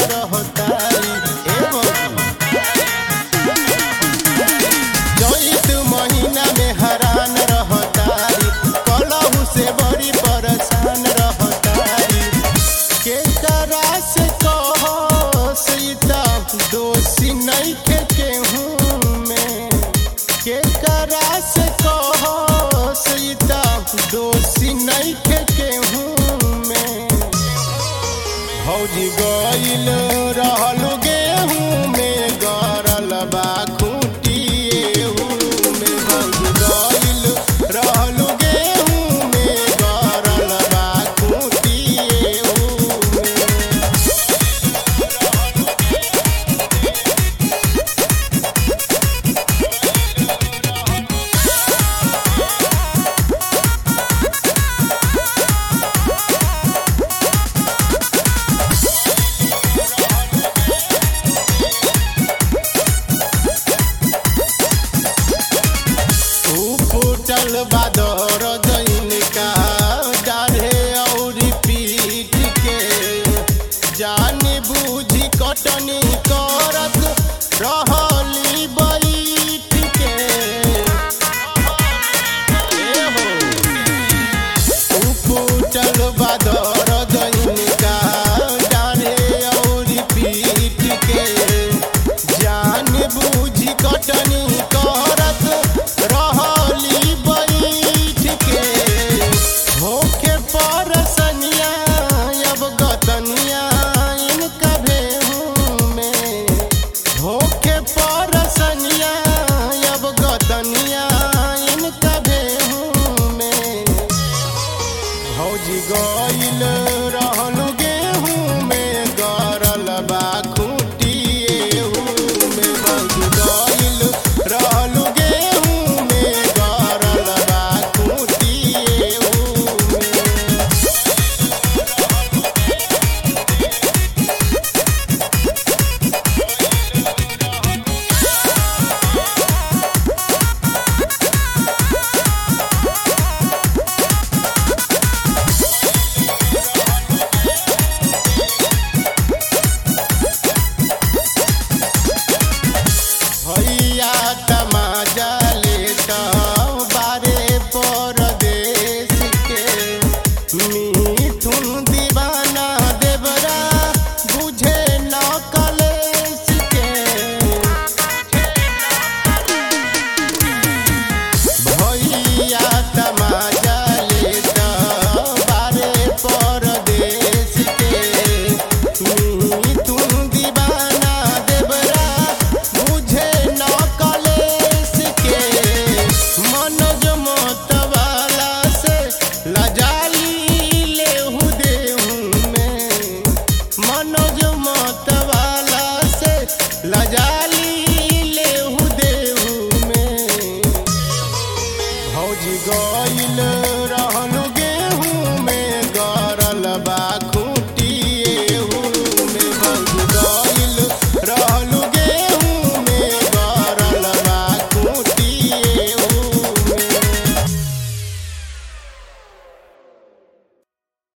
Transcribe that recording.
रहतारी चैत महीना में हरान रहतारी कलहू से बड़ी परेशान रहतारी के करा से कहो सीता दोषी नहीं के केहू में के करा से कहो सीता दोषी नहीं के केहू में भौजी गइल रहलू गेहूं में गरल बा खूंटिएहू में भौजी गइल रहलू गेहूं में गरल बा खूंटिएहू में फूटल बादर जैन का डाढ़े और पीट के जान बूझी कटनी करत रहली